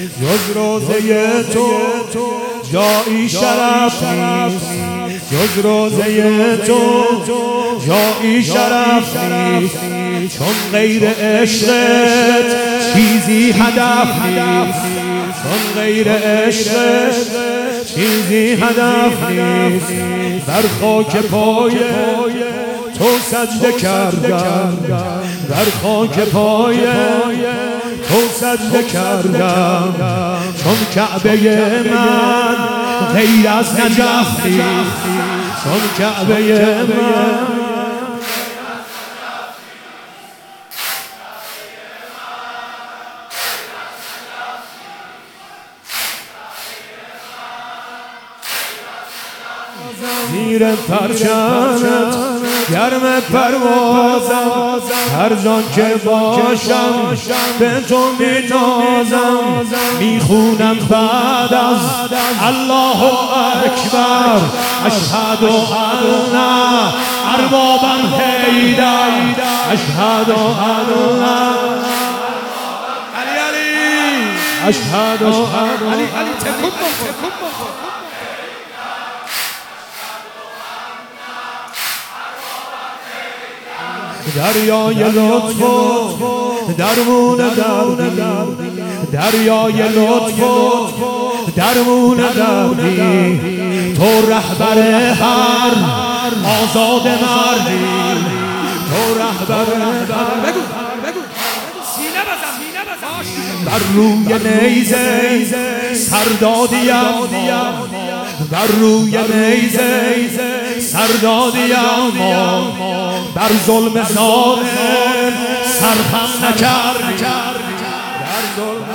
جز روزه تو جایی شرف نیست، جز روزه تو جایی شرف نیست، چون غیر عشقت چیزی هدف نیست، چون غیر عشقت چیزی هدف نیست. در خاک پای تو سجده کردم، در خاک پای تو سجده کردم، چون کعبه من غیر از نجف نیست، چون کعبه من زیر پرچمت گرم پروازم، هر جان که باشم به تو میتازم، میخونم بعد از الله اکبر اشهد ان اربابا حیدر، اشهد ان علی اشهد علی تکون دریای لطف و درمون دردی، دریای لطف و درمون دردی، تو رهبر هر آزاد مردی، تو رهبر بگو سینه بزن، بر روی نیزه سردادیم، بر روی نیزه سردادیم، بر ظلم ظالم سرخم نکرد، در ظلم